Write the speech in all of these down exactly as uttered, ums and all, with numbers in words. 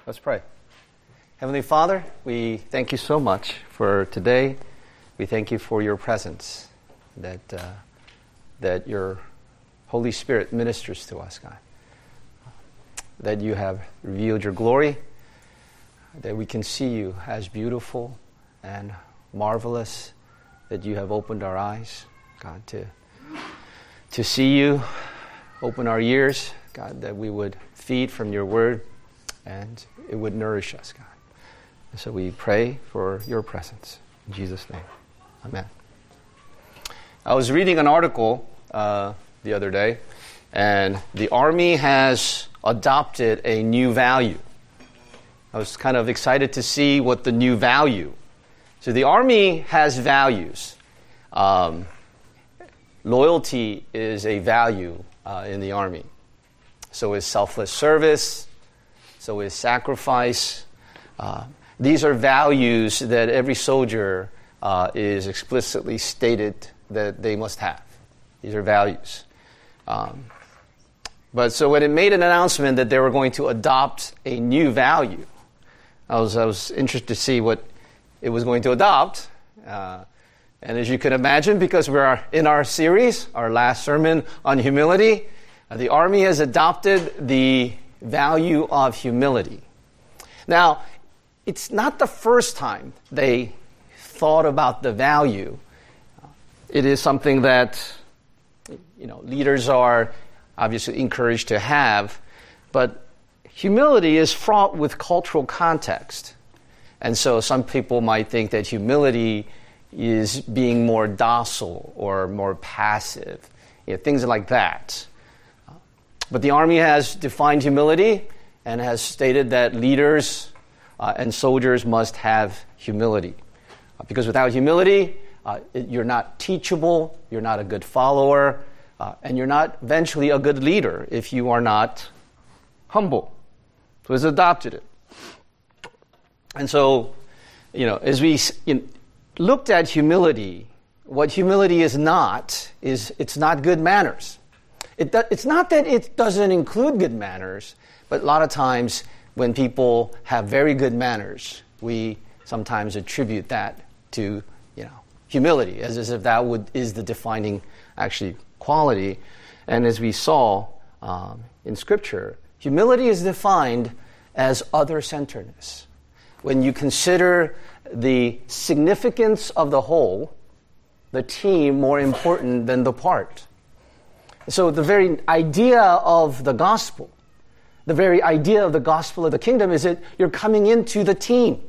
Let's pray. Heavenly Father, we thank you so much for today. We thank you for your presence, that uh, that your Holy Spirit ministers to us, God. That you have revealed your glory, that we can see you as beautiful and marvelous, that you have opened our eyes, God, to, to see you, open our ears, God, that we would feed from your word and it would nourish us, God. And so we pray for your presence. In Jesus' name, amen. I was reading an article uh, the other day, and the Army has adopted a new value. I was kind of excited to see what the new value. So the Army has values. Um, loyalty is a value uh, in the Army. So is selfless service. So is sacrifice. Uh, these are values that every soldier uh, is explicitly stated that they must have. These are values. Um, but so when it made an announcement that they were going to adopt a new value, I was I was interested to see what it was going to adopt. Uh, and as you can imagine, because we're in our series, our last sermon on humility, uh, the Army has adopted the value of humility. Now, it's not the first time they thought about the value. It is something that, you know, leaders are obviously encouraged to have, but humility is fraught with cultural context. And so some people might think that humility is being more docile or more passive, you know, things like that. But the Army has defined humility and has stated that leaders uh, and soldiers must have humility. Uh, because without humility, uh, it, you're not teachable, you're not a good follower, uh, and you're not eventually a good leader if you are not humble. So it's adopted it. And so, you know, as we you know, looked at humility, what humility is not, is it's not good manners. It do, it's not that it doesn't include good manners, but a lot of times when people have very good manners, we sometimes attribute that to, you know, humility, as, as if that would is the defining, actually, quality. And as we saw um, in Scripture, humility is defined as other-centeredness. When you consider the significance of the whole, the team more important than the part. So the very idea of the gospel, the very idea of the gospel of the kingdom is that you're coming into the team.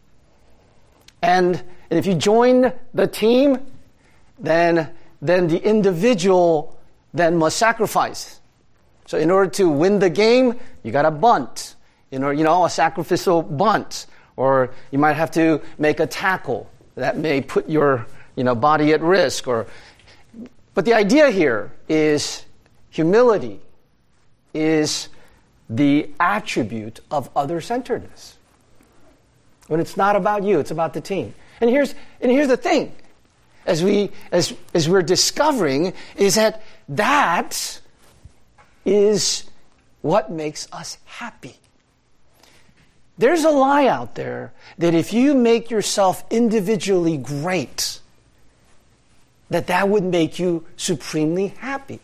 And, and if you join the team, then, then the individual then must sacrifice. So in order to win the game, you got to bunt. You know, you know, a sacrificial bunt. Or you might have to make a tackle that may put your, you know, body at risk. Or, but the idea here is humility is the attribute of other-centeredness. When it's not about you, it's about the team. And here's and here's the thing, as we as as we're discovering, is that that is what makes us happy. There's a lie out there that if you make yourself individually great, that that would make you supremely happy.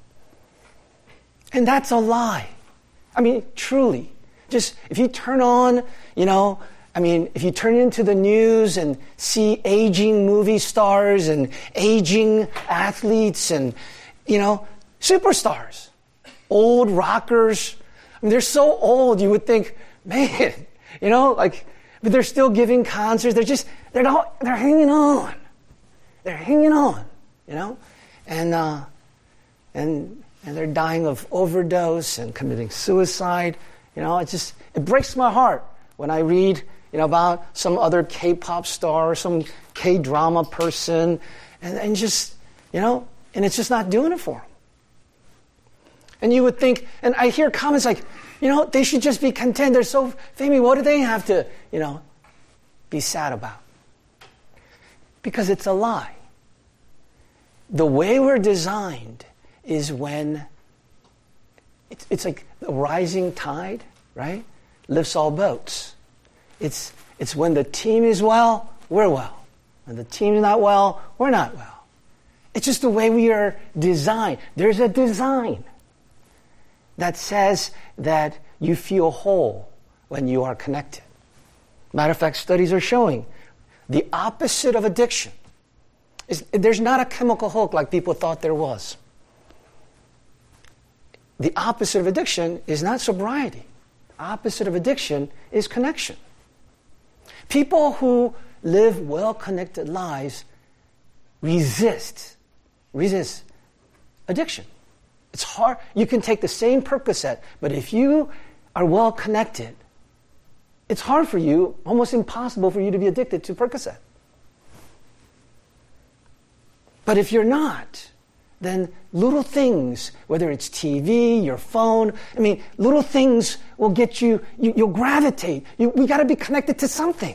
And that's a lie. I mean, truly. Just, if you turn on, you know, I mean, if you turn into the news and see aging movie stars and aging athletes and, you know, superstars, old rockers, I mean, they're so old you would think, man, you know, like, but they're still giving concerts. They're just, they're not, they're hanging on. They're hanging on, you know, and uh, and and they're dying of overdose and committing suicide. You know, it just it breaks my heart when I read, you know, about some other K-pop star or some K-drama person, and and just, you know, and it's just not doing it for them. And you would think, and I hear comments like, you know, they should just be content. They're so famous. What do they have to, you know, be sad about? Because it's a lie. The way we're designed is when it's, it's like the rising tide, right? lifts all boats. It's, it's when the team is well, we're well. When the team's not well, we're not well. It's just the way we are designed. There's a design that says that you feel whole when you are connected. Matter of fact, studies are showing the opposite of addiction is there's not a chemical hook like people thought there was. The opposite of addiction is not sobriety. The opposite of addiction is connection. People who live well-connected lives resist, resist addiction. It's hard. You can take the same Percocet, but if you are well-connected, it's hard for you, almost impossible for you to be addicted to Percocet. But if you're not, then little things, whether it's T V, your phone, I mean, little things will get you, you you'll gravitate. You, we got to be connected to something.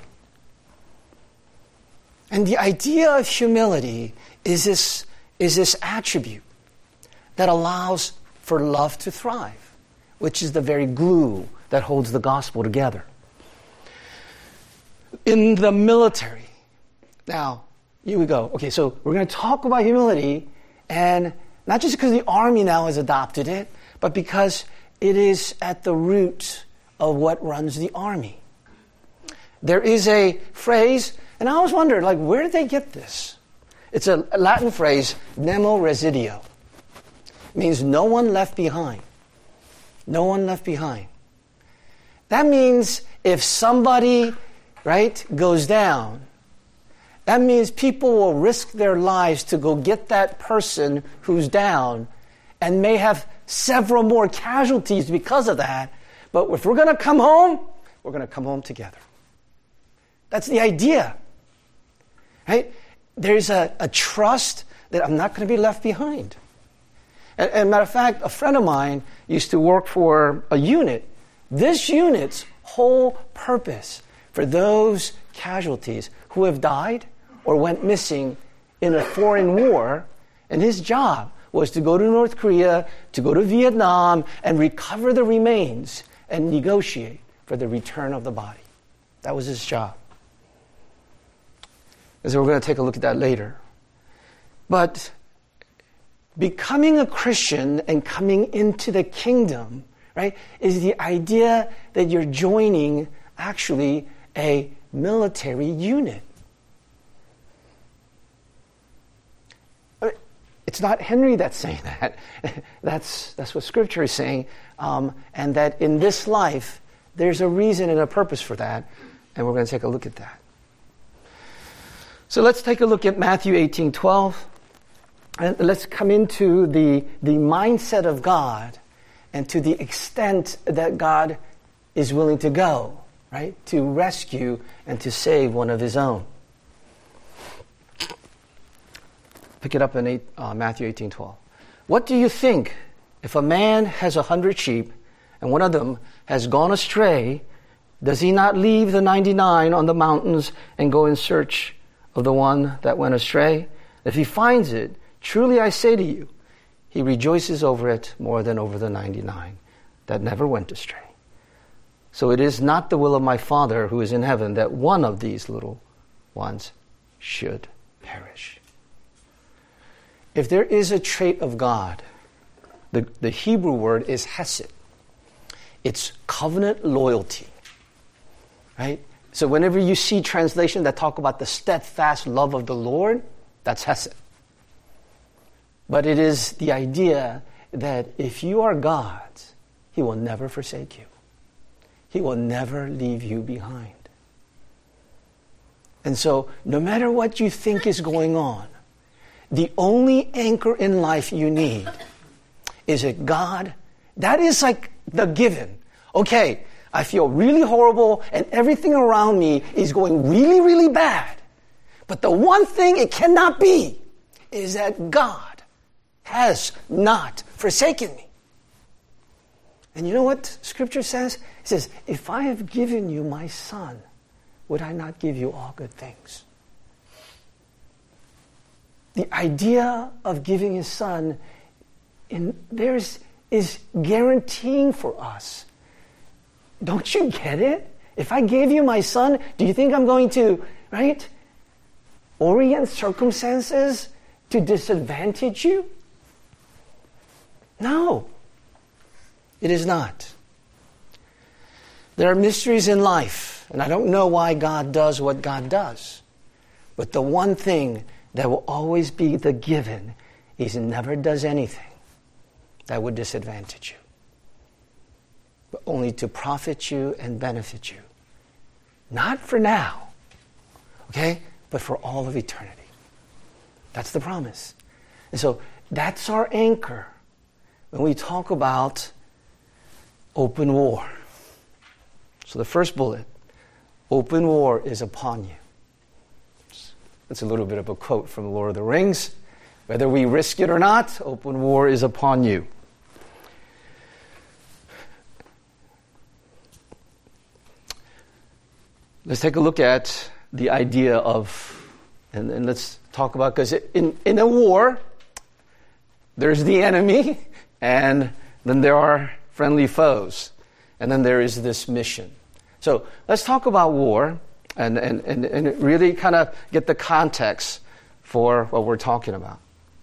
And the idea of humility is this, is this attribute that allows for love to thrive, which is the very glue that holds the gospel together. In the military, now, here we go. Okay, so we're going to talk about humility, and not just because the Army now has adopted it, but because it is at the root of what runs the Army. There is a phrase, and I always wondered, like, where did they get this? It's a Latin phrase, nemo residio. It means no one left behind. No one left behind. That means if somebody, right, goes down, that means people will risk their lives to go get that person who's down and may have several more casualties because of that. But if we're going to come home, we're going to come home together. That's the idea. Right? There's a, a trust that I'm not going to be left behind. And, and matter of fact, a friend of mine used to work for a unit. This unit's whole purpose for those casualties who have died or went missing in a foreign war, and his job was to go to North Korea, to go to Vietnam, and recover the remains and negotiate for the return of the body. That was his job. And so we're going to take a look at that later. But becoming a Christian and coming into the kingdom, right, is the idea that you're joining actually a military unit. It's not Henry that's saying that. That's, that's what Scripture is saying. Um, and that in this life, there's a reason and a purpose for that. And we're going to take a look at that. So let's take a look at Matthew eighteen twelve. And let's come into the, the mindset of God and to the extent that God is willing to go, right? To rescue and to save one of his own. Pick it up in eight, uh, Matthew eighteen twelve. What do you think if a man has a hundred sheep and one of them has gone astray? Does he not leave the ninety-nine on the mountains and go in search of the one that went astray? If he finds it, truly I say to you, he rejoices over it more than over the ninety-nine that never went astray. So it is not the will of my Father who is in heaven that one of these little ones should perish. If there is a trait of God, the, the Hebrew word is hesed. It's covenant loyalty. Right? So whenever you see translation that talk about the steadfast love of the Lord, that's hesed. But it is the idea that if you are God's, he will never forsake you. He will never leave you behind. And so no matter what you think is going on, the only anchor in life you need is that God, that is like the given. Okay, I feel really horrible and everything around me is going really, really bad. But the one thing it cannot be is that God has not forsaken me. And you know what Scripture says? It says, if I have given you my son, would I not give you all good things? The idea of giving his son in, there's, is guaranteeing for us don't you get it? If I gave you my son, do you think I'm going to, right, orient circumstances to disadvantage you? No, it is not. There are mysteries in life, and I don't know why God does what God does. But the one thing that will always be the given is He never does anything that would disadvantage you, but only to profit you and benefit you. Not for now, okay, but for all of eternity. That's the promise. And so that's our anchor when we talk about open war. So the first bullet, open war is upon you. That's a little bit of a quote from Lord of the Rings. Whether we risk it or not, open war is upon you. Let's take a look at the idea of, and, and let's talk about, because in, in a war, there's the enemy, and then there are friendly foes, and then there is this mission. So let's talk about war, and, and, and, and really kind of get the context for what we're talking about.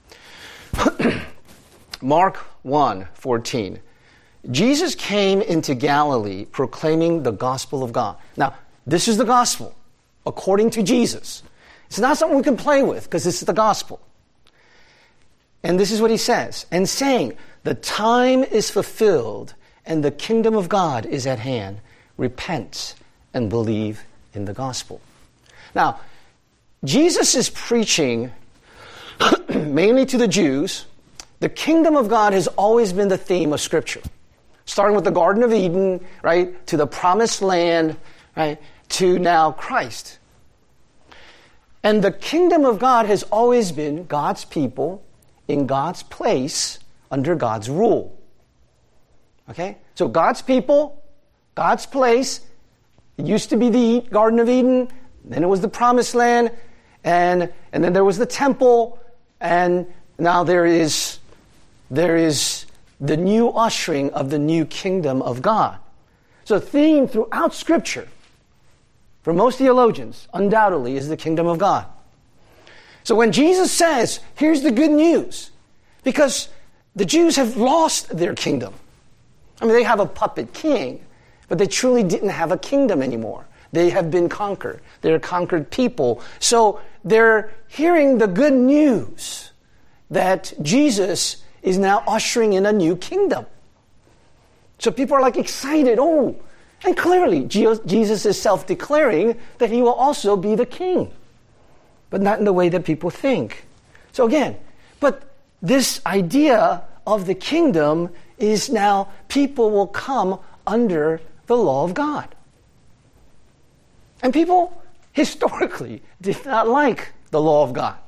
Mark one fourteen. Jesus came into Galilee proclaiming the gospel of God. Now, this is the gospel, according to Jesus. It's not something we can play with, because this is the gospel. And this is what he says. And saying, the time is fulfilled, and the kingdom of God is at hand. Repent and believe in the gospel. Now, Jesus is preaching mainly to the Jews. The kingdom of God has always been the theme of Scripture. Starting with the Garden of Eden, right, to the promised land, right, to now Christ. And the kingdom of God has always been God's people in God's place under God's rule. Okay? So God's people, God's place, it used to be the Garden of Eden, then it was the promised land, and, and then there was the temple, and now there is, there is the new ushering of the new kingdom of God. So the theme throughout Scripture, for most theologians, undoubtedly, is the kingdom of God. So when Jesus says, here's the good news, because the Jews have lost their kingdom. I mean, they have a puppet king, but they truly didn't have a kingdom anymore. They have been conquered. They're a conquered people. So they're hearing the good news that Jesus is now ushering in a new kingdom. So people are like excited. Oh, and clearly Jesus is self-declaring that he will also be the king, but not in the way that people think. So again, but this idea of the kingdom is now people will come under the law of God. And people historically did not like the law of God.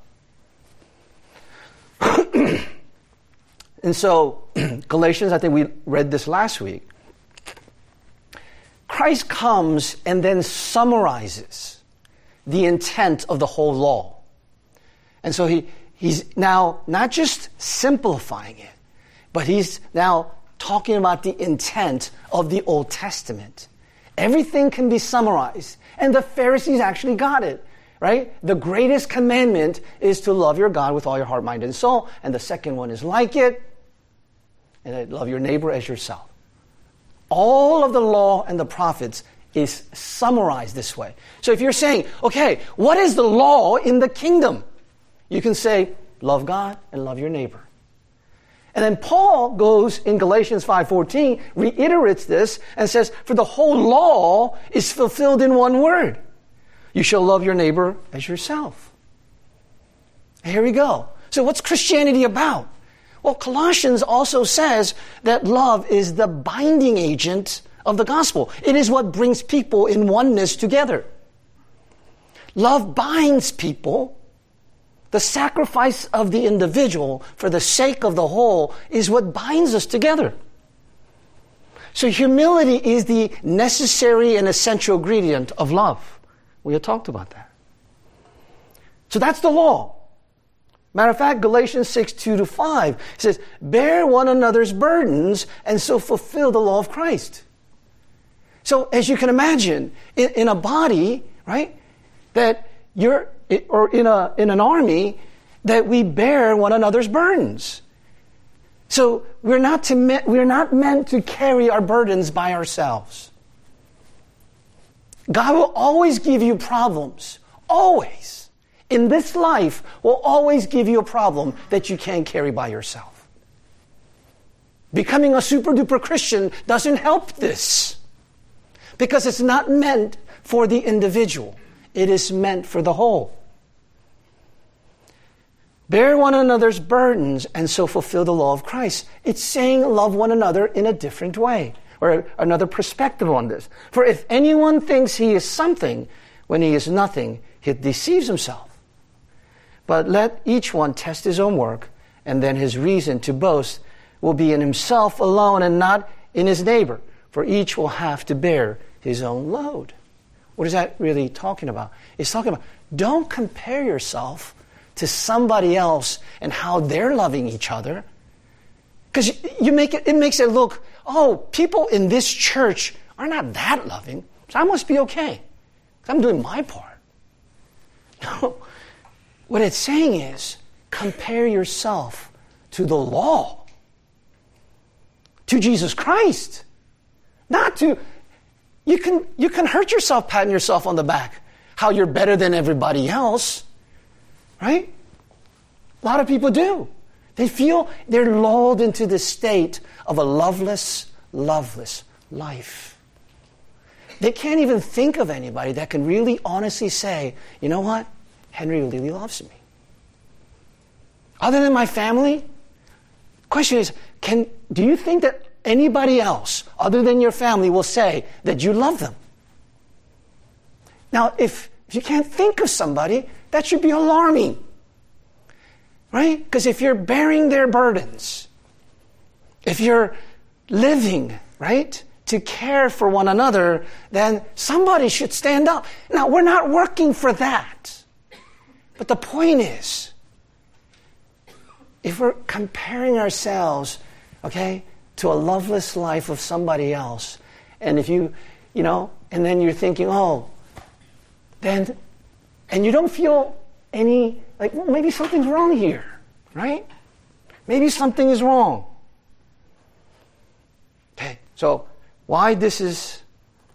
And so, Galatians, I think we read this last week. Christ comes and then summarizes the intent of the whole law. And so he, he's now not just simplifying it, but he's now talking about the intent of the Old Testament. Everything can be summarized. And the Pharisees actually got it, right? The greatest commandment is to love your God with all your heart, mind, and soul. And the second one is like it, and love your neighbor as yourself. All of the law and the prophets is summarized this way. So if you're saying, okay, what is the law in the kingdom? You can say, love God and love your neighbor. And then Paul goes in Galatians five fourteen, reiterates this and says, for the whole law is fulfilled in one word. You shall love your neighbor as yourself. Here we go. So what's Christianity about? Well, Colossians also says that love is the binding agent of the gospel. It is what brings people in oneness together. Love binds people. The sacrifice of the individual for the sake of the whole is what binds us together. So humility is the necessary and essential ingredient of love. We had talked about that. So that's the law. Matter of fact, Galatians six, two to five says, bear one another's burdens and so fulfill the law of Christ. So as you can imagine, in, in a body, right, that you're, or in a in an army, that we bear one another's burdens. So we're not to me, we're not meant to carry our burdens by ourselves. God will always give you problems. Always. In this life, will always give you a problem that you can't carry by yourself. Becoming a super duper Christian doesn't help this. Because it's not meant for the individual. It is meant for the whole. Bear one another's burdens and so fulfill the law of Christ. It's saying love one another in a different way. Or another perspective on this. For if anyone thinks he is something when he is nothing, he deceives himself. But let each one test his own work, and then his reason to boast will be in himself alone and not in his neighbor. For each will have to bear his own load. What is that really talking about? It's talking about, don't compare yourself to somebody else and how they're loving each other. Because you make it, it makes it look, oh, people in this church are not that loving, so I must be okay. I'm doing my part. No. What it's saying is, compare yourself to the law. To Jesus Christ. Not to, you can, you can hurt yourself patting yourself on the back. How you're better than everybody else. Right? A lot of people do. They feel they're lulled into this state of a loveless, loveless life. They can't even think of anybody that can really honestly say, you know what? Henry really loves me. Other than my family, the question is, can, do you think that anybody else other than your family will say that you love them? Now, if, if you can't think of somebody, that should be alarming. Right? Because if you're bearing their burdens, if you're living, right, to care for one another, then somebody should stand up. Now, we're not working for that. But the point is, if we're comparing ourselves, okay, to a loveless life of somebody else, and if you, you know, and then you're thinking, oh, then, and you don't feel any, like, well, maybe something's wrong here, right? Maybe something is wrong. Okay, so why this is,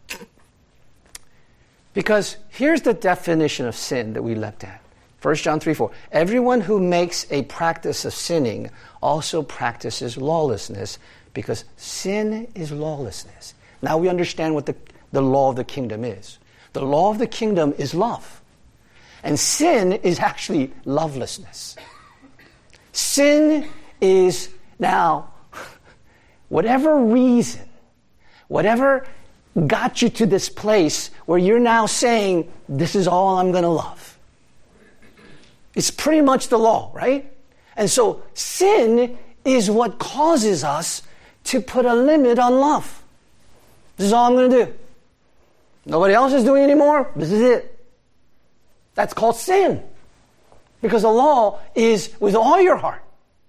because here's the definition of sin that we looked at. First John three four. Everyone who makes a practice of sinning also practices lawlessness, because sin is lawlessness. Now we understand what the, the law of the kingdom is. The law of the kingdom is love. And sin is actually lovelessness. Sin is now, whatever reason, whatever got you to this place where you're now saying, this is all I'm going to love. It's pretty much the law, right? And so sin is what causes us to put a limit on love. This is all I'm going to do. Nobody else is doing anymore. This is it. That's called sin. Because the law is with all your heart.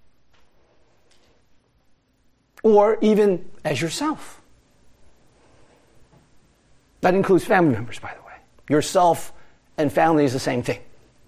Or even as yourself. That includes family members, by the way. Yourself and family is the same thing.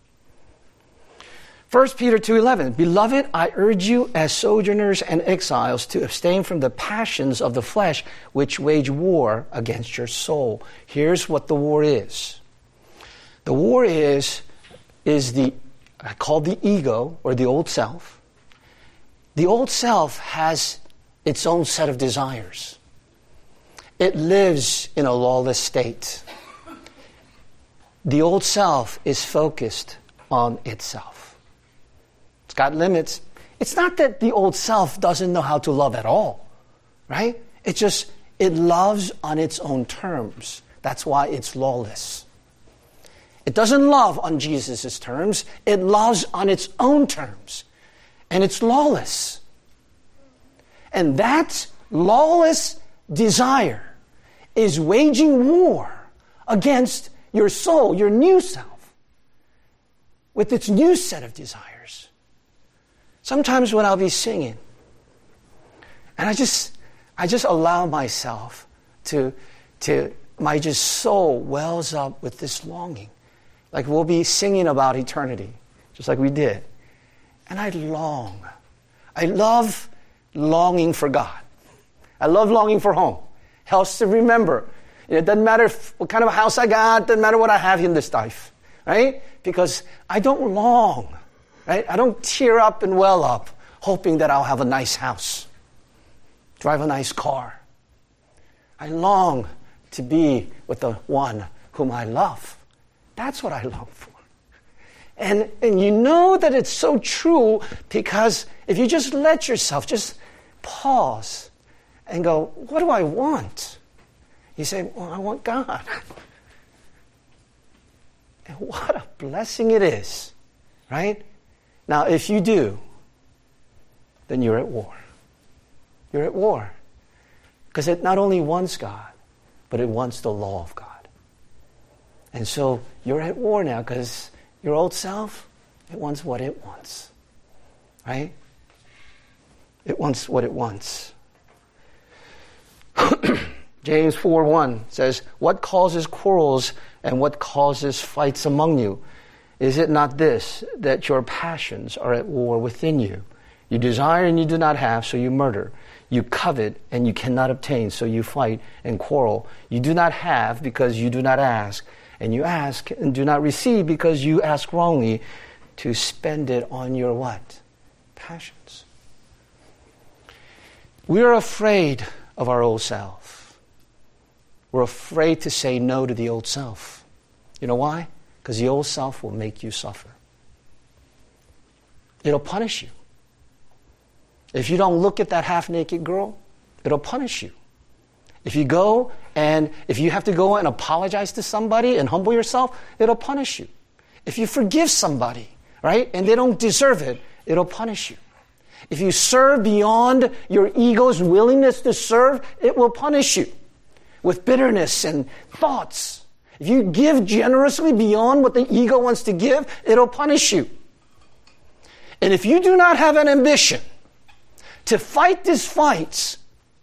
First Peter two eleven, Beloved, I urge you as sojourners and exiles to abstain from the passions of the flesh which wage war against your soul. Here's what the war is. The war is, is the, I call the ego, or the old self. The old self has its own set of desires. It lives in a lawless state. The old self is focused on itself. It's got limits. It's not that the old self doesn't know how to love at all, right? It just, it loves on its own terms. That's why it's lawless. It doesn't love on Jesus' terms. It loves on its own terms. And it's lawless. And that lawless desire is waging war against your soul, your new self, with its new set of desires. Sometimes when I'll be singing, and I just, I just allow myself to, to my just soul wells up with this longing. Like we'll be singing about eternity, just like we did. And I long. I love longing for God. I love longing for home. Helps to remember. It doesn't matter if, what kind of a house I got, doesn't matter what I have in this life, right? Because I don't long, right? I don't tear up and well up hoping that I'll have a nice house, drive a nice car. I long to be with the one whom I love. That's what I long for. And, and you know that it's so true because if you just let yourself just pause and go, what do I want? You say, well, I want God. And what a blessing it is, right? Now, if you do, then you're at war. You're at war. Because it not only wants God, but it wants the law of God. And so you're at war now because your old self, it wants what it wants. Right? It wants what it wants. James four one says, what causes quarrels and what causes fights among you? Is it not this, that your passions are at war within you? You desire and you do not have, so you murder. You covet and you cannot obtain, so you fight and quarrel. You do not have because you do not ask. And you ask and do not receive because you ask wrongly to spend it on your what? Passions. We are afraid of our old self. We're afraid to say no to the old self. You know why? Because the old self will make you suffer. It'll punish you. If you don't look at that half-naked girl, it'll punish you. If you go and if you have to go and apologize to somebody and humble yourself, it'll punish you. If you forgive somebody, right, and they don't deserve it, it'll punish you. If you serve beyond your ego's willingness to serve, it will punish you with bitterness and thoughts. If you give generously beyond what the ego wants to give, it'll punish you. And if you do not have an ambition to fight these fights,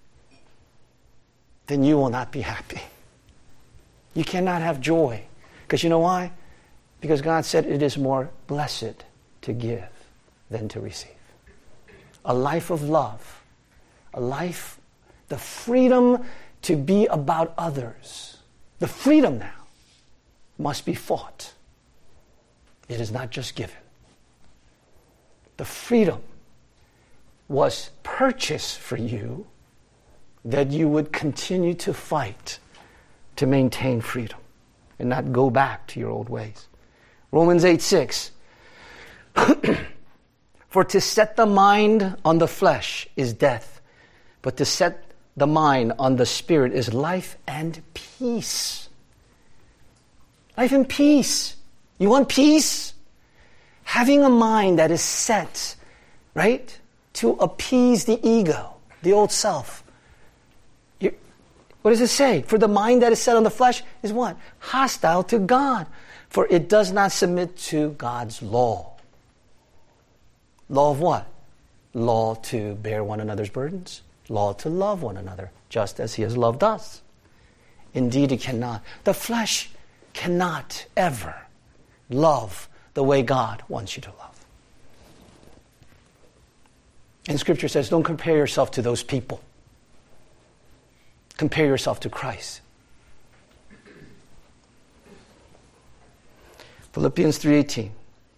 then you will not be happy. You cannot have joy. Because you know why? Because God said it is more blessed to give than to receive. A life of love. A life, the freedom to be about others. The freedom now must be fought. It is not just given. The freedom was purchased for you that you would continue to fight to maintain freedom and not go back to your old ways. Romans eight six. For to set the mind on the flesh is death, but to set the mind on the spirit is life and peace. Life and peace. You want peace? Having a mind that is set, right, to appease the ego, the old self. You, what does it say? For the mind that is set on the flesh is what? Hostile to God. For it does not submit to God's law. Law of what? Law to bear one another's burdens. Law to love one another, just as he has loved us. Indeed, it cannot. The flesh cannot ever love the way God wants you to love. And Scripture says, don't compare yourself to those people. Compare yourself to Christ. Philippians three eighteen.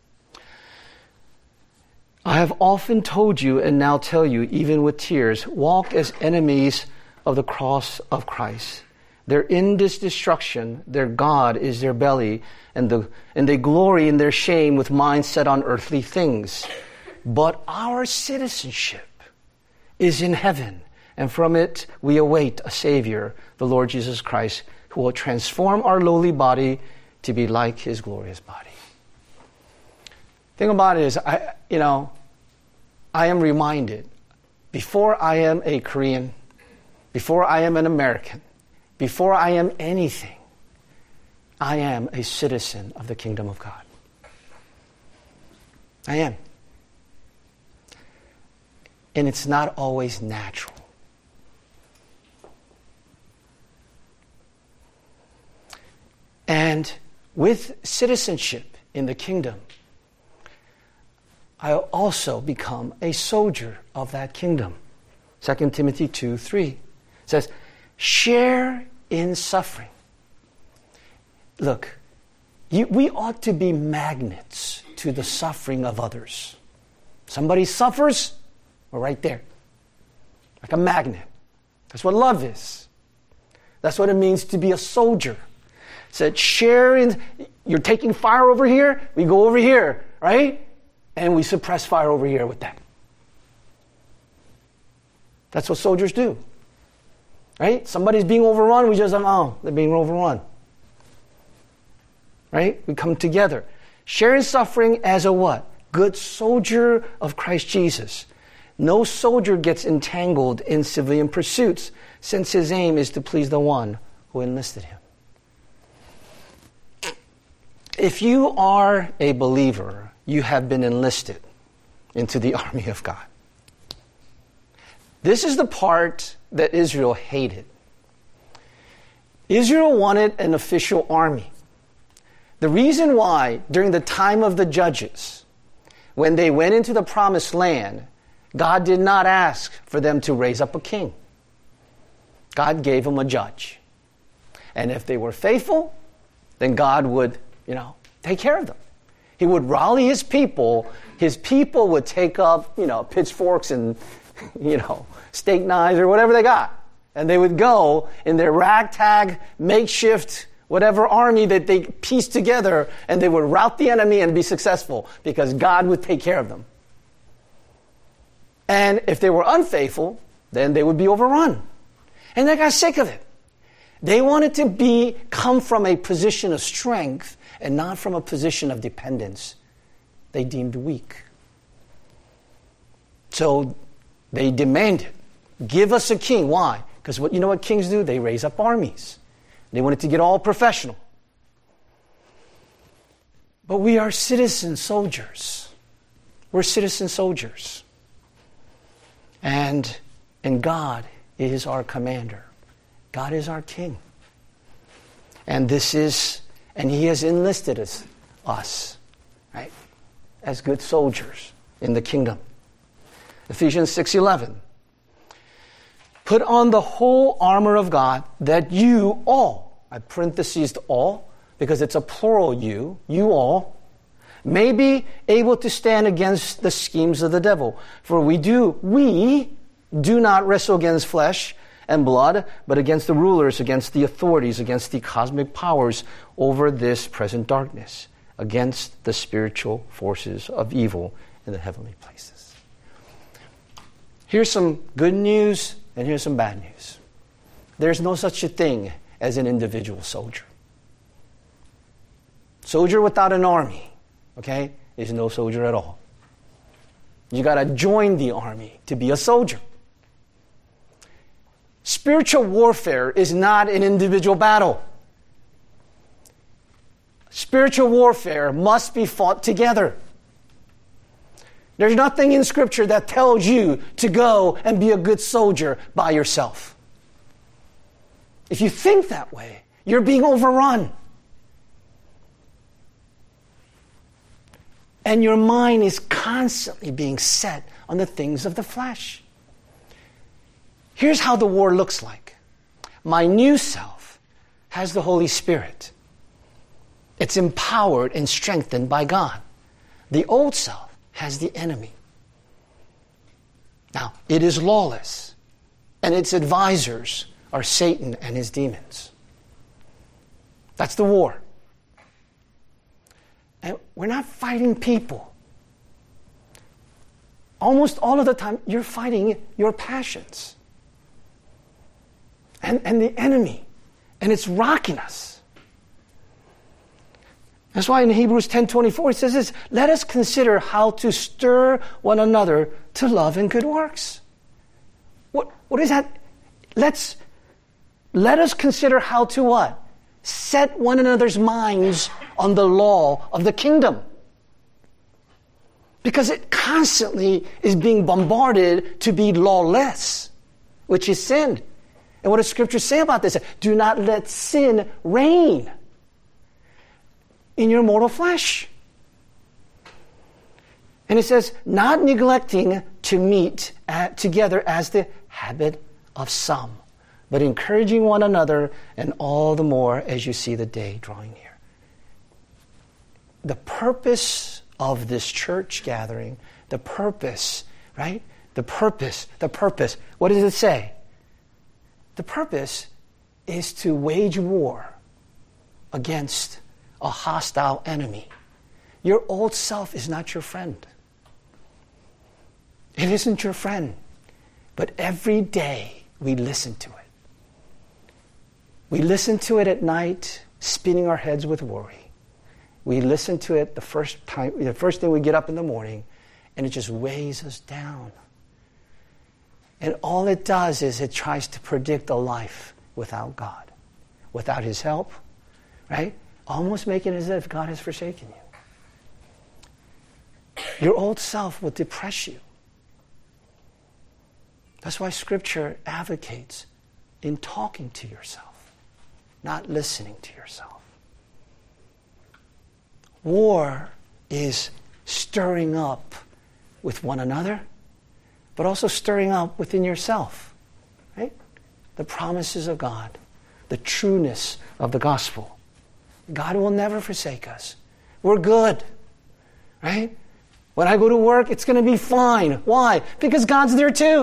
I have often told you and now tell you, even with tears, walk as enemies of the cross of Christ. They're in this destruction. Their God is their belly, and, the, and they glory in their shame with minds set on earthly things. But our citizenship is in heaven, and from it we await a Savior, the Lord Jesus Christ, who will transform our lowly body to be like his glorious body. The thing about it is, I, you know, I am reminded, before I am a Korean, before I am an American, before I am anything, I am a citizen of the kingdom of God. I am. And it's not always natural. And with citizenship in the kingdom, I also become a soldier of that kingdom. Second Timothy two three says, share in suffering. Look, you, we ought to be magnets to the suffering of others. Somebody suffers, we're right there. Like a magnet. That's what love is. That's what it means to be a soldier. It said, share in, you're taking fire over here, we go over here, right? And we suppress fire over here with them. That's what soldiers do. Right? Somebody's being overrun, we just, oh, they're being overrun. Right? We come together. Sharing suffering as a what? Good soldier of Christ Jesus. No soldier gets entangled in civilian pursuits, since his aim is to please the one who enlisted him. If you are a believer, you have been enlisted into the army of God. This is the part that Israel hated. Israel wanted an official army. The reason why, during the time of the judges, when they went into the promised land, God did not ask for them to raise up a king. God gave them a judge. And if they were faithful, then God would, you know, take care of them. He would rally his people. His people would take up, you know, pitchforks and, you know, steak knives or whatever they got. And they would go in their ragtag, makeshift, whatever army that they pieced together, and they would rout the enemy and be successful because God would take care of them. And if they were unfaithful, then they would be overrun. And they got sick of it. They wanted to be come from a position of strength and not from a position of dependence they deemed weak. So they demanded, give us a king. Why? Because what you know what kings do? They raise up armies. They wanted to get all professional. But we are citizen soldiers. We're citizen soldiers. And, and God is our commander. God is our king. And this is, and he has enlisted us, us, right, as good soldiers in the kingdom. Ephesians six eleven. Put on the whole armor of God that you all, I parenthesized all, because it's a plural you, you all, may be able to stand against the schemes of the devil. For we do, we do not wrestle against flesh and blood, but against the rulers, against the authorities, against the cosmic powers over this present darkness, against the spiritual forces of evil in the heavenly places. Here's some good news and here's some bad news. There's no such a thing as an individual soldier. Soldier without an army, okay, is no soldier at all. You got to join the army to be a soldier. Spiritual warfare is not an individual battle. Spiritual warfare must be fought together. There's nothing in Scripture that tells you to go and be a good soldier by yourself. If you think that way, you're being overrun. And your mind is constantly being set on the things of the flesh. Here's how the war looks like. My new self has the Holy Spirit. It's empowered and strengthened by God. The old self has the enemy. Now, it is lawless, and its advisors are Satan and his demons. That's the war. And we're not fighting people. Almost all of the time, you're fighting your passions. And, and the enemy. And it's rocking us. That's why in Hebrews ten twenty-four it says this, let us consider how to stir one another to love and good works. What, what is that? Let's, let us consider how to what? Set one another's minds on the law of the kingdom. Because it constantly is being bombarded to be lawless, which is sin. And what does Scripture say about this? Do not let sin reign. in your mortal flesh. And it says, not neglecting to meet at, together as the habit of some, but encouraging one another, and all the more as you see the day drawing near. The purpose of this church gathering, the purpose, right? The purpose, the purpose. What does it say? The purpose is to wage war against a hostile enemy. Your old self is not your friend. It isn't your friend. But every day we listen to it. We listen to it at night, spinning our heads with worry. We listen to it the first time, the first thing we get up in the morning, and it just weighs us down. And all it does is it tries to predict a life without God, without His help, right? Almost making it as if God has forsaken you. Your old self will depress you. That's why Scripture advocates in talking to yourself, not listening to yourself. War is stirring up with one another, but also stirring up within yourself, right? The promises of God, the trueness of the gospel. God will never forsake us. We're good, right? When I go to work, it's going to be fine. Why? Because God's there too.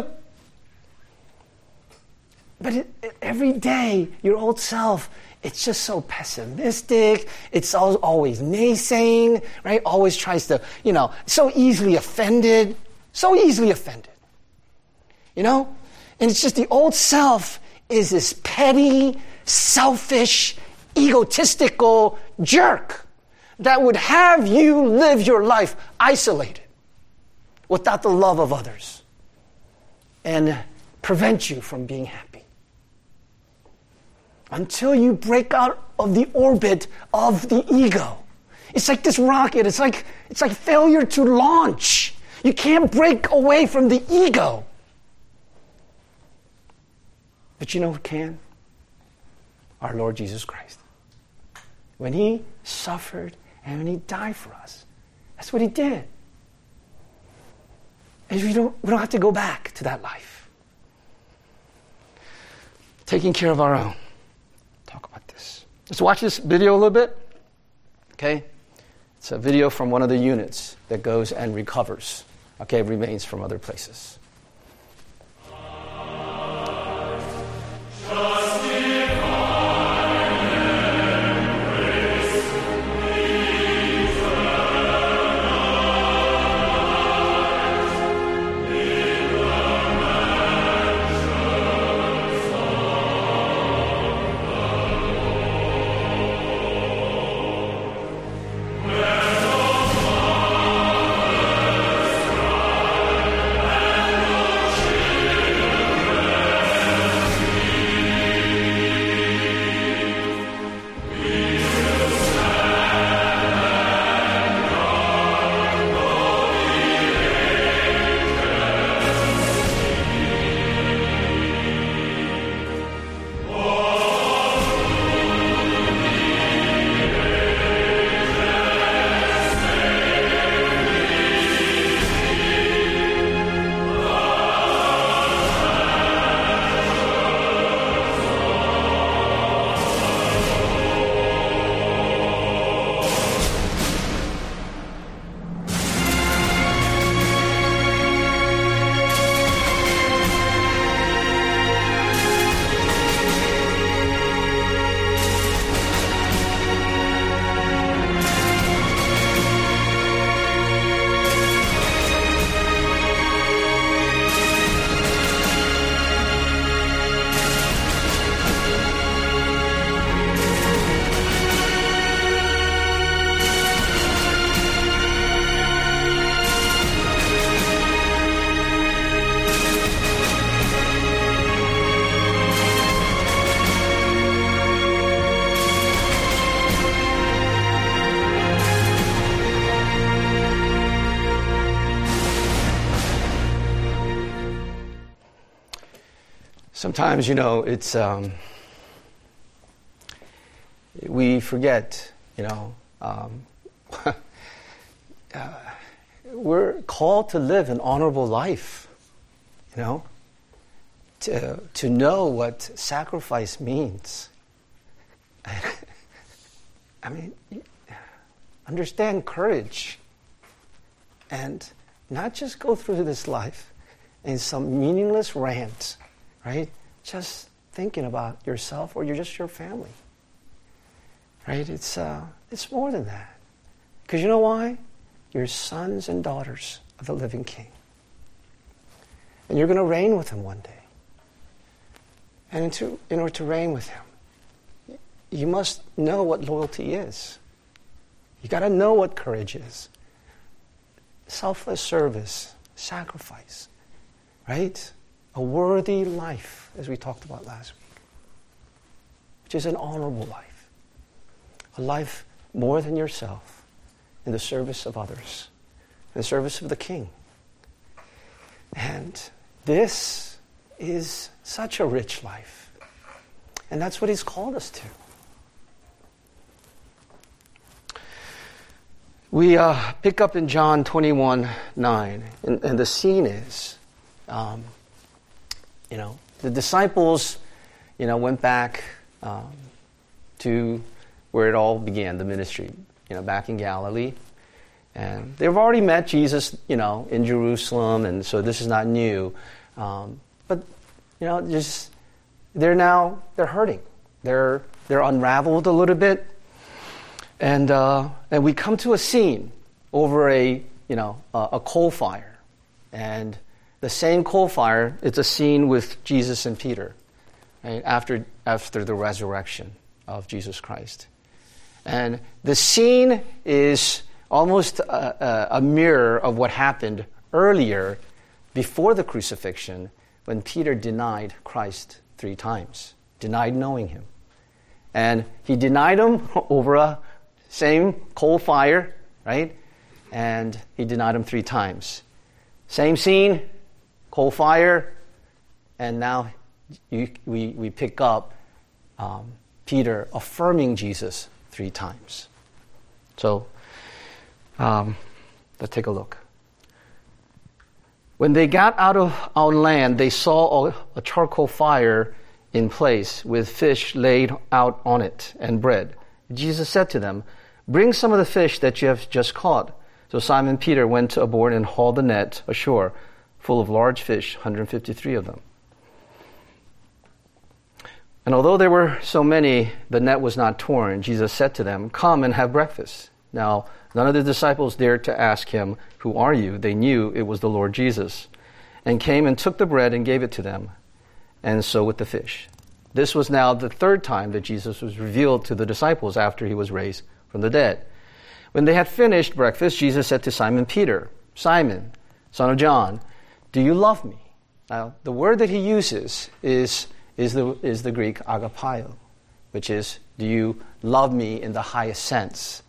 But it, it, every day, your old self, it's just so pessimistic. It's always naysaying, right? Always tries to, you know, so easily offended. So easily offended. You know? And it's just the old self is this petty, selfish, egotistical jerk that would have you live your life isolated without the love of others and prevent you from being happy. Until you break out of the orbit of the ego. It's like this rocket. It's like, it's like failure to launch. You can't break away from the ego. But you know who can? Our Lord Jesus Christ. When He suffered and when He died for us, that's what He did. And we don't, we don't have to go back to that life. Taking care of our own. Talk about this. Let's watch this video a little bit. Okay? It's a video from one of the units that goes and recovers, okay, remains from other places. Sometimes, you know, it's, um, we forget, you know, um, uh, we're called to live an honorable life, you know, to, to know what sacrifice means. I mean, understand courage and not just go through this life in some meaningless rant, right? Just thinking about yourself or you're just your family, right? It's uh, it's more than that. Because you know why? You're sons and daughters of the living King. And you're going to reign with him one day. And in, to, in order to reign with him, you must know what loyalty is. You got to know what courage is. Selfless service, sacrifice, right? A worthy life, as we talked about last week, which is an honorable life. A life more than yourself, in the service of others, in the service of the King. And this is such a rich life. And that's what he's called us to. We uh, pick up in John twenty-one nine, and, and the scene is, um, you know, the disciples, you know, went back um, to where it all began, the ministry, you know, back in Galilee. And they've already met Jesus, you know, in Jerusalem, and so this is not new. Um, but, you know, just, they're now, they're hurting. They're, they're unraveled a little bit. And uh, and we come to a scene over a, you know, a, a coal fire. And the same coal fire, it's a scene with Jesus and Peter, right, after, after the resurrection of Jesus Christ. And the scene is almost a, a, a mirror of what happened earlier before the crucifixion when Peter denied Christ three times, denied knowing him. And he denied him over a same coal fire, right? And he denied him three times. Same scene, coal fire, and now you, we, we pick up um, Peter affirming Jesus three times. So, um, let's take a look. When they got out of on land, they saw a, a charcoal fire in place with fish laid out on it and bread. Jesus said to them, "Bring some of the fish that you have just caught." So Simon Peter went aboard and hauled the net ashore, full of large fish, one hundred fifty-three of them. And although there were so many, the net was not torn. Jesus said to them, "Come and have breakfast." Now, none of the disciples dared to ask him, "Who are you?" They knew it was the Lord Jesus, and came and took the bread and gave it to them, and so with the fish. This was now the third time that Jesus was revealed to the disciples after he was raised from the dead. When they had finished breakfast, Jesus said to Simon Peter, "Simon, son of John, do you love me?" Now, the word that he uses is, is, the, is the Greek agapao, which is, do you love me in the highest sense?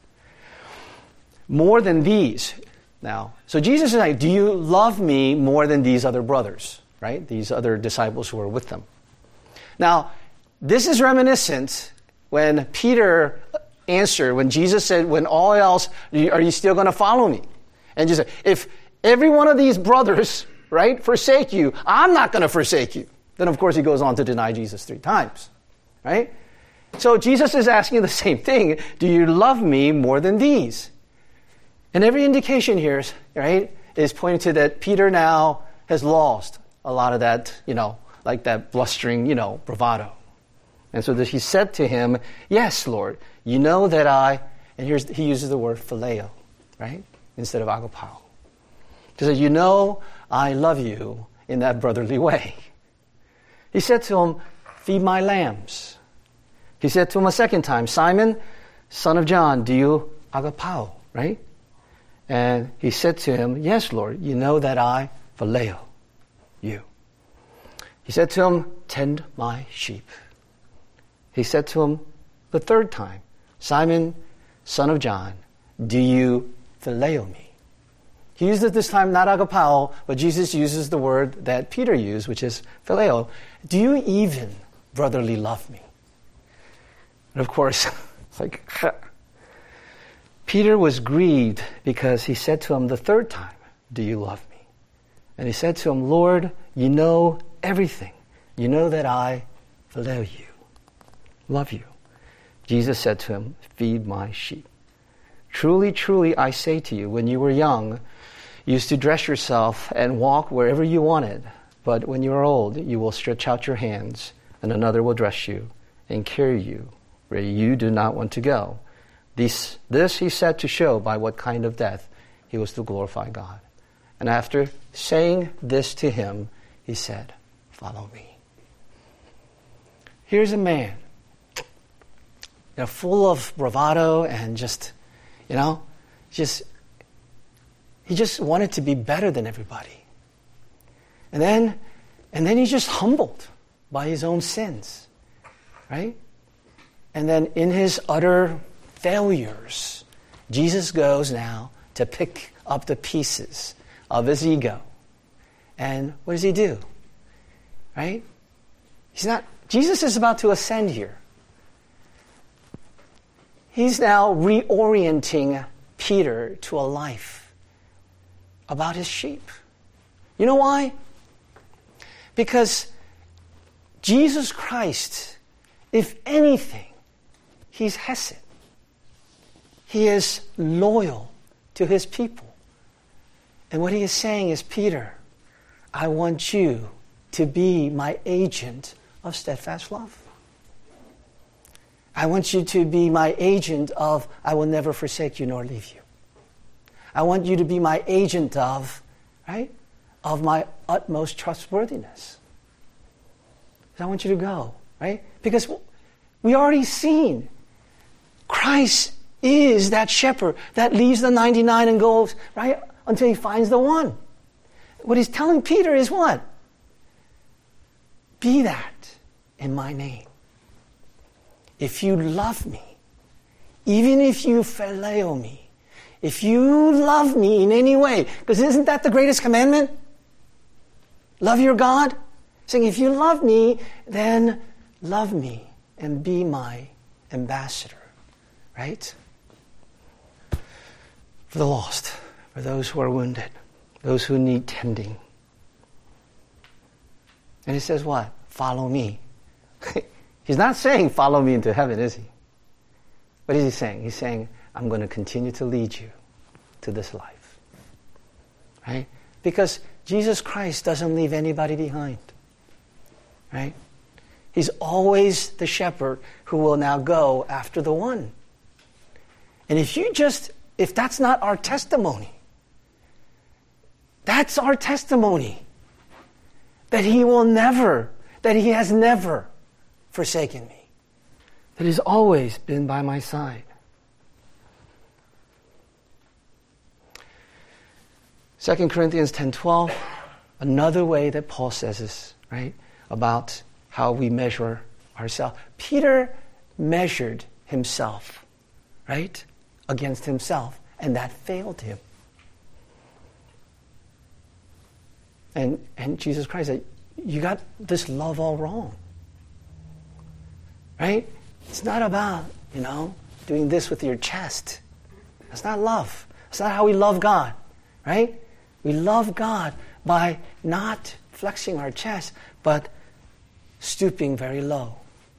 More than these. Now, so Jesus is like, do you love me more than these other brothers, right? These other disciples who were with them. Now, this is reminiscent when Peter answered, when Jesus said, when all else, are you still going to follow me? And Jesus said, if every one of these brothers, right, forsake you, I'm not going to forsake you. Then, of course, he goes on to deny Jesus three times, right? So Jesus is asking the same thing. Do you love me more than these? And every indication here, right, is pointing to that Peter now has lost a lot of that, you know, like that blustering, you know, bravado. And so that he said to him, "Yes, Lord, you know that I," and here's, he uses the word phileo, right, instead of agapao. He said, "You know I love you," in that brotherly way. He said to him, "Feed my lambs." He said to him a second time, "Simon, son of John, do you agapao," right? And he said to him, "Yes, Lord, you know that I phileo you." He said to him, "Tend my sheep." He said to him the third time, "Simon, son of John, do you phileo me?" He used it this time not agapao, but Jesus uses the word that Peter used, which is phileo. Do you even brotherly love me? And of course, it's like, Peter was grieved because he said to him the third time, "Do you love me?" And he said to him, "Lord, you know everything. You know that I phileo you, love you." Jesus said to him, "Feed my sheep. Truly, truly, I say to you, when you were young, you used to dress yourself and walk wherever you wanted. But when you are old, you will stretch out your hands, and another will dress you and carry you where you do not want to go." This, this he said to show by what kind of death he was to glorify God. And after saying this to him, he said, "Follow me." Here's a man, you know, full of bravado and just, you know, just, he just wanted to be better than everybody. And then, and then he's just humbled by his own sins, right? And then in his utter failures, Jesus goes now to pick up the pieces of his ego. And what does he do? Right? He's not, Jesus is about to ascend here. He's now reorienting Peter to a life about his sheep. You know why? Because Jesus Christ, if anything, he's hesed. He is loyal to his people. And what he is saying is, Peter, I want you to be my agent of steadfast love. I want you to be my agent of, I will never forsake you nor leave you. I want you to be my agent of, right, of my utmost trustworthiness. I want you to go, right? Because we already seen Christ is that shepherd that leaves the ninety-nine and goes, right, until he finds the one. What he's telling Peter is what? Be that in my name. If you love me, even if you phileo me, if you love me in any way, because isn't that the greatest commandment? Love your God? Saying, if you love me, then love me and be my ambassador, right? For the lost, for those who are wounded, those who need tending. And he says what? Follow me. He's not saying follow me into heaven, is he? What is he saying? He's saying, I'm going to continue to lead you to this life. Right? Because Jesus Christ doesn't leave anybody behind. Right? He's always the shepherd who will now go after the one. And if you just, if that's not our testimony, that's our testimony. That he will never, that he has never forsaken me. That he's always been by my side. Second Corinthians ten twelve, another way that Paul says this, right? About how we measure ourselves. Peter measured himself, right? Against himself, and that failed him. And and Jesus Christ said, you got this love all wrong. Right? It's not about, you know, doing this with your chest. That's not love. That's not how we love God. Right? We love God by not flexing our chest, but stooping very low.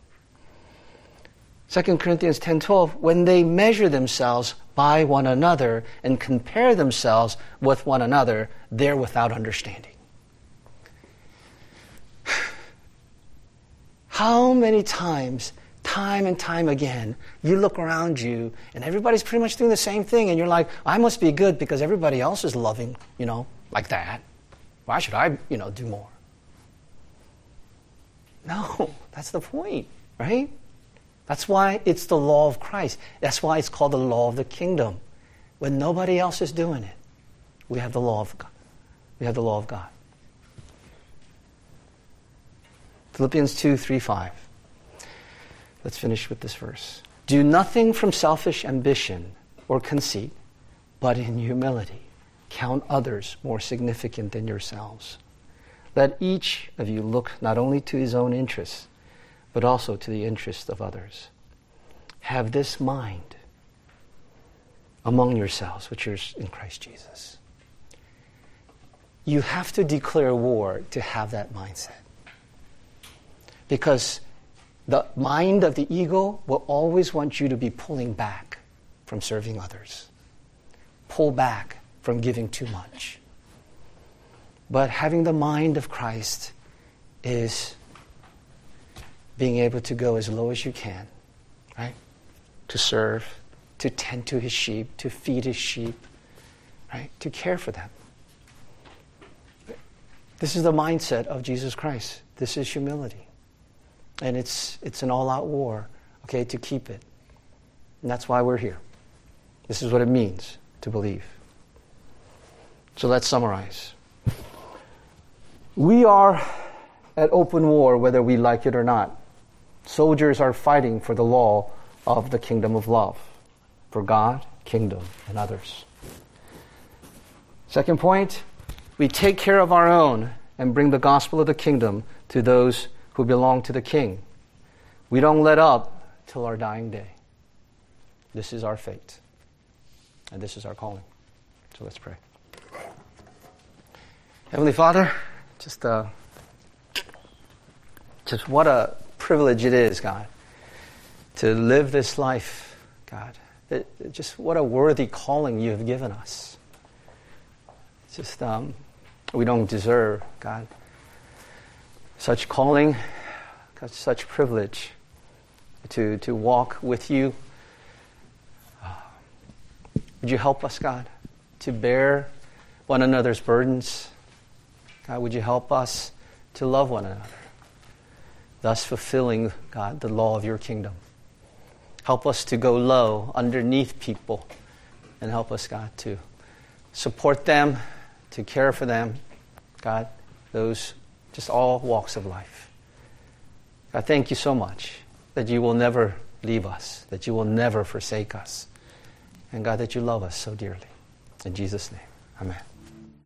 Second Corinthians ten twelve, when they measure themselves by one another and compare themselves with one another, they're without understanding. How many times, time and time again, you look around you and everybody's pretty much doing the same thing and you're like, I must be good because everybody else is loving, you know, like that. Why should I, you know, do more? No, that's the point, right? That's why it's the law of Christ. That's why it's called the law of the kingdom. When nobody else is doing it, we have the law of God. We have the law of God. Philippians two, three, five. Let's finish with this verse. Do nothing from selfish ambition or conceit, but in humility count others more significant than yourselves. Let each of you look not only to his own interests, but also to the interests of others. Have this mind among yourselves, which is in Christ Jesus. You have to declare war to have that mindset. Because the mind of the ego will always want you to be pulling back from serving others. Pull back from giving too much. But having the mind of Christ is being able to go as low as you can, right? To serve, to tend to his sheep, to feed his sheep, right? To care for them. This is the mindset of Jesus Christ. This is humility. And it's it's an all-out war, okay, to keep it. And that's why we're here. This is what it means to believe. So let's summarize. We are at open war whether we like it or not. Soldiers are fighting for the law of the kingdom of love, for God, kingdom, and others. Second point, we take care of our own and bring the gospel of the kingdom to those who belong to the King. We don't let up till our dying day. This is our fate. And this is our calling. So let's pray. Heavenly Father, just uh, just what a privilege it is, God, to live this life, God. It, it just what a worthy calling you have given us. Just um, we don't deserve, God, such calling, God, such privilege to to walk with you. Uh, would you help us, God, to bear one another's burdens? God, would you help us to love one another, thus fulfilling, God, the law of your kingdom. Help us to go low underneath people and help us, God, to support them, to care for them, God, those, just all walks of life. God, thank you so much that you will never leave us, that you will never forsake us, and God, that you love us so dearly. In Jesus' name, amen.